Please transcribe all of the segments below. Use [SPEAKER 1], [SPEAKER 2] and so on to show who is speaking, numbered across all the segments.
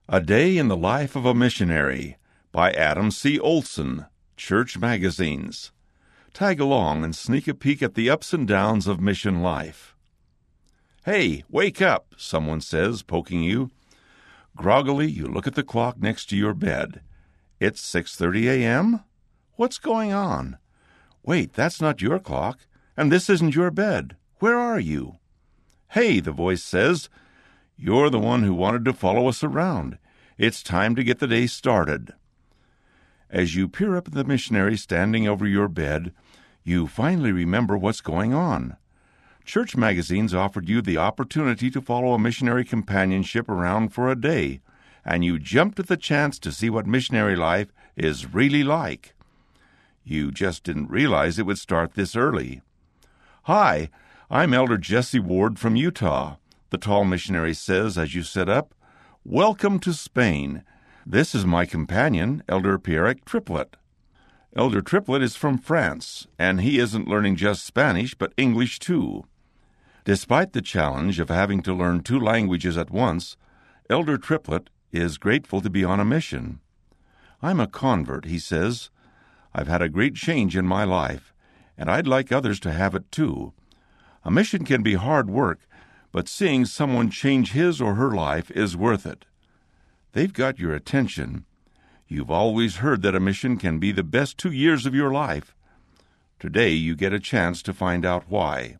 [SPEAKER 1] A Day in the Life of a Missionary by Adam C. Olson, Church Magazines. Tag along and sneak a peek at the ups and downs of mission life. "Hey, wake up," someone says, poking you. Groggily, you look at the clock next to your bed. It's 6:30 a.m.? What's going on? Wait, that's not your clock, and this isn't your bed. Where are you? "Hey," the voice says, "you're the one who wanted to follow us around. It's time to get the day started." As you peer up at the missionary standing over your bed, you finally remember what's going on. Church Magazines offered you the opportunity to follow a missionary companionship around for a day, and you jumped at the chance to see what missionary life is really like. You just didn't realize it would start this early. "Hi, I'm Elder Jesse Ward from Utah," the tall missionary says as you sit up. "Welcome to Spain. This is my companion, Elder Pierrick Triplet." Elder Triplet is from France, and he isn't learning just Spanish, but English too. Despite the challenge of having to learn 2 languages at once, Elder Triplet is grateful to be on a mission. "I'm a convert," he says. "I've had a great change in my life, and I'd like others to have it too. A mission can be hard work, but seeing someone change his or her life is worth it." They've got your attention. You've always heard that a mission can be the best 2 years of your life. Today you get a chance to find out why.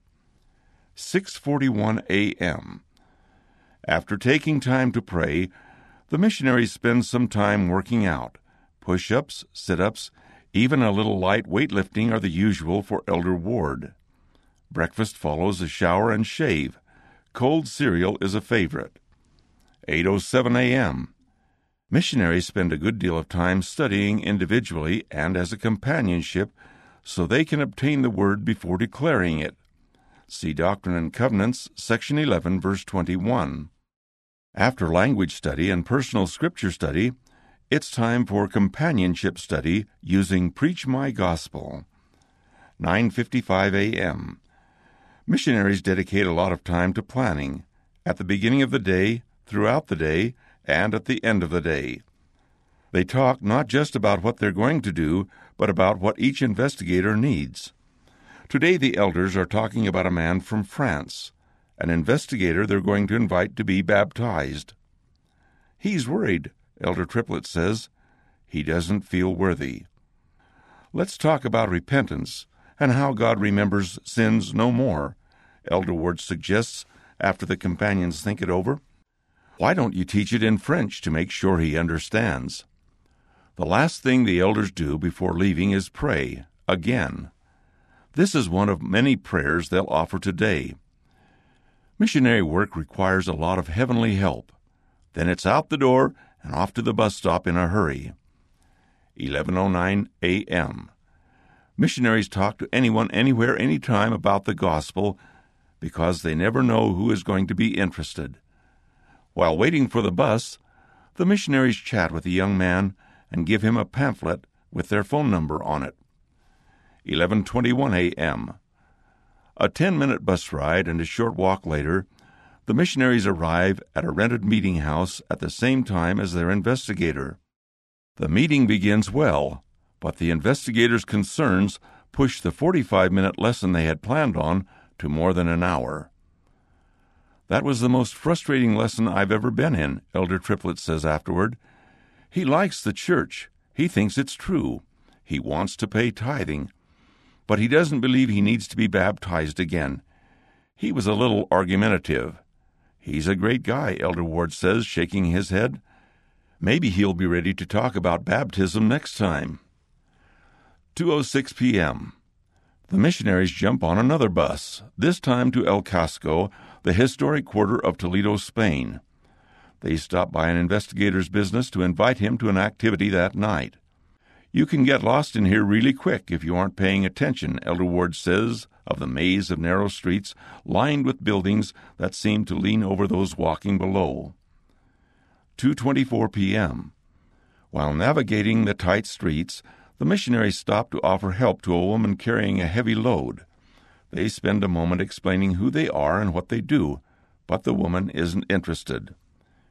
[SPEAKER 1] 6:41 a.m. After taking time to pray, the missionary spends some time working out. Push-ups, sit-ups, even a little light weightlifting are the usual for Elder Ward. Breakfast follows a shower and shave. Cold cereal is a favorite. 8:07 a.m. Missionaries spend a good deal of time studying individually and as a companionship so they can obtain the Word before declaring it. See Doctrine and Covenants, section 11, verse 21. After language study and personal scripture study, it's time for companionship study using Preach My Gospel. 9:55 a.m. Missionaries dedicate a lot of time to planning, at the beginning of the day, throughout the day, and at the end of the day. They talk not just about what they're going to do, but about what each investigator needs. Today the elders are talking about a man from France, an investigator they're going to invite to be baptized. "He's worried," Elder Triplet says. "He doesn't feel worthy." "Let's talk about repentance and how God remembers sins no more," Elder Ward suggests after the companions think it over. "Why don't you teach it in French to make sure he understands?" The last thing the elders do before leaving is pray, again. This is one of many prayers they'll offer today. Missionary work requires a lot of heavenly help. Then it's out the door and off to the bus stop in a hurry. 11:09 a.m. Missionaries talk to anyone, anywhere, anytime about the gospel because they never know who is going to be interested. While waiting for the bus, the missionaries chat with a young man and give him a pamphlet with their phone number on it. 11:21 a.m. A 10-minute bus ride and a short walk later, the missionaries arrive at a rented meeting house at the same time as their investigator. The meeting begins well, but the investigator's concerns push the 45-minute lesson they had planned on to more than an hour. "That was the most frustrating lesson I've ever been in," Elder Triplet says afterward. "He likes the church. He thinks it's true. He wants to pay tithing. But he doesn't believe he needs to be baptized again. He was a little argumentative." "He's a great guy," Elder Ward says, shaking his head. "Maybe he'll be ready to talk about baptism next time." 2:06 p.m. The missionaries jump on another bus, this time to El Casco, the historic quarter of Toledo, Spain. They stop by an investigator's business to invite him to an activity that night. "You can get lost in here really quick if you aren't paying attention," Elder Ward says of the maze of narrow streets lined with buildings that seem to lean over those walking below. 2:24 p.m. While navigating the tight streets, the missionaries stop to offer help to a woman carrying a heavy load. They spend a moment explaining who they are and what they do, but the woman isn't interested.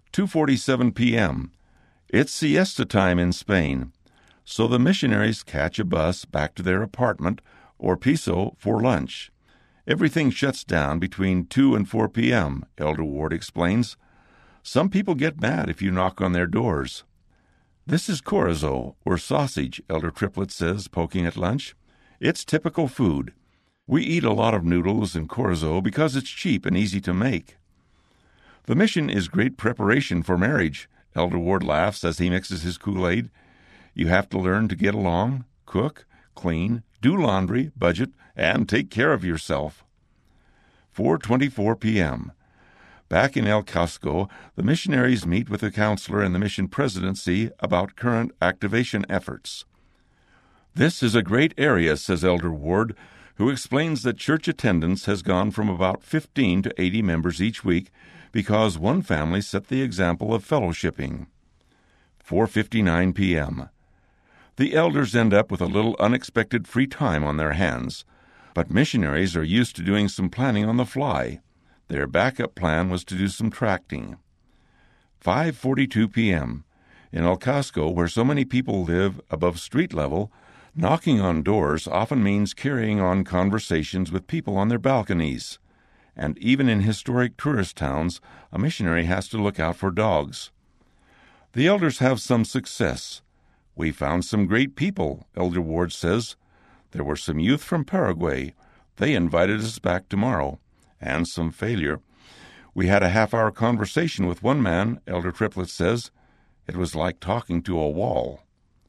[SPEAKER 1] 2:47 p.m. It's siesta time in Spain, so the missionaries catch a bus back to their apartment or piso for lunch. Everything shuts down between 2 and 4 p.m., Elder Ward explains. Some people get mad if you knock on their doors. This is chorizo, or sausage, Elder Triplett says, poking at lunch. It's typical food. We eat a lot of noodles and chorizo because it's cheap and easy to make. The mission is great preparation for marriage, Elder Ward laughs as he mixes his Kool-Aid. You have to learn to get along, cook, clean, do laundry, budget, and take care of yourself. 4:24 p.m. Back in El Casco, the missionaries meet with the counselor and the mission presidency about current activation efforts. This is a great area, says Elder Ward, who explains that church attendance has gone from about 15 to 80 members each week because one family set the example of fellowshipping. 4:59 p.m. The elders end up with a little unexpected free time on their hands, but missionaries are used to doing some planning on the fly. Their backup plan was to do some tracting. 5:42 p.m. In El Casco, where so many people live above street level, knocking on doors often means carrying on conversations with people on their balconies. And even in historic tourist towns, a missionary has to look out for dogs. The elders have some success. We found some great people, Elder Ward says. There were some youth from Paraguay. They invited us back tomorrow. And some failure. We had a half-hour conversation with one man, Elder Triplett says. It was like talking to a wall.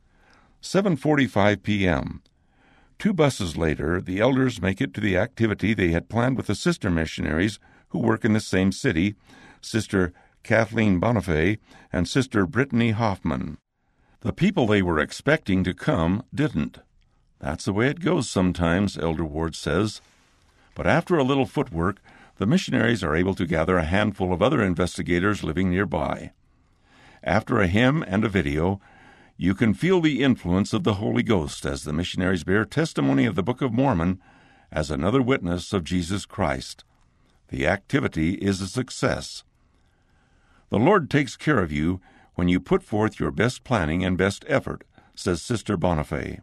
[SPEAKER 1] 7:45 p.m. 2 buses later, the elders make it to the activity they had planned with the sister missionaries who work in the same city, Sister Kathleen Bonifay and Sister Brittany Hoffman. The people they were expecting to come didn't. That's the way it goes sometimes, Elder Ward says. But after a little footwork, the missionaries are able to gather a handful of other investigators living nearby. After a hymn and a video, you can feel the influence of the Holy Ghost as the missionaries bear testimony of the Book of Mormon as another witness of Jesus Christ. The activity is a success. The Lord takes care of you when you put forth your best planning and best effort, says Sister Bonifay.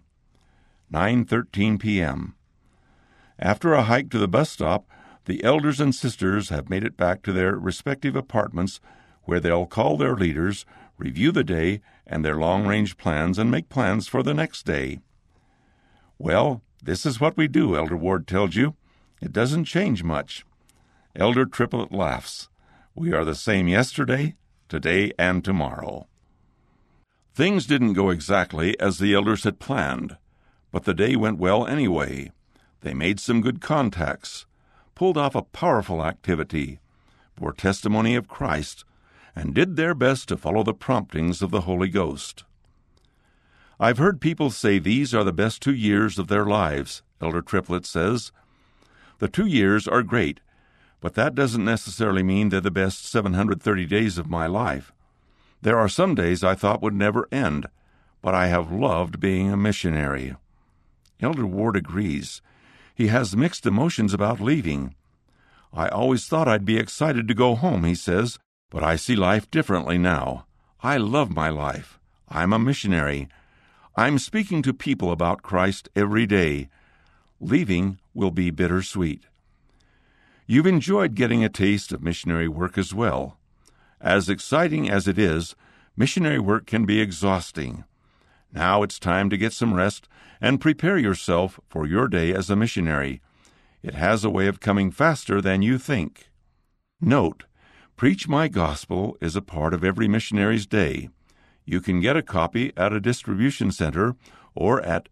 [SPEAKER 1] 9:13 p.m. After a hike to the bus stop, the elders and sisters have made it back to their respective apartments where they'll call their leaders, review the day and their long-range plans, and make plans for the next day. Well, this is what we do, Elder Ward tells you. It doesn't change much. Elder Triplett laughs. We are the same yesterday, today, and tomorrow. Things didn't go exactly as the elders had planned, but the day went well anyway. They made some good contacts, pulled off a powerful activity, bore testimony of Christ, and did their best to follow the promptings of the Holy Ghost. I've heard people say these are the best 2 years of their lives, Elder Triplett says. The 2 years are great, but that doesn't necessarily mean they're the best 730 days of my life. There are some days I thought would never end, but I have loved being a missionary. Elder Ward agrees. He has mixed emotions about leaving. I always thought I'd be excited to go home, he says, but I see life differently now. I love my life. I'm a missionary. I'm speaking to people about Christ every day. Leaving will be bittersweet. You've enjoyed getting a taste of missionary work as well. As exciting as it is, missionary work can be exhausting. Now it's time to get some rest and prepare yourself for your day as a missionary. It has a way of coming faster than you think. Note, Preach My Gospel is a part of every missionary's day. You can get a copy at a distribution center or at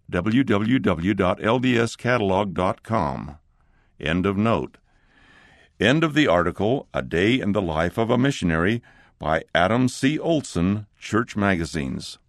[SPEAKER 1] www.ldscatalog.com. End of note. End of the article, A Day in the Life of a Missionary, by Adam C. Olson, Church Magazines.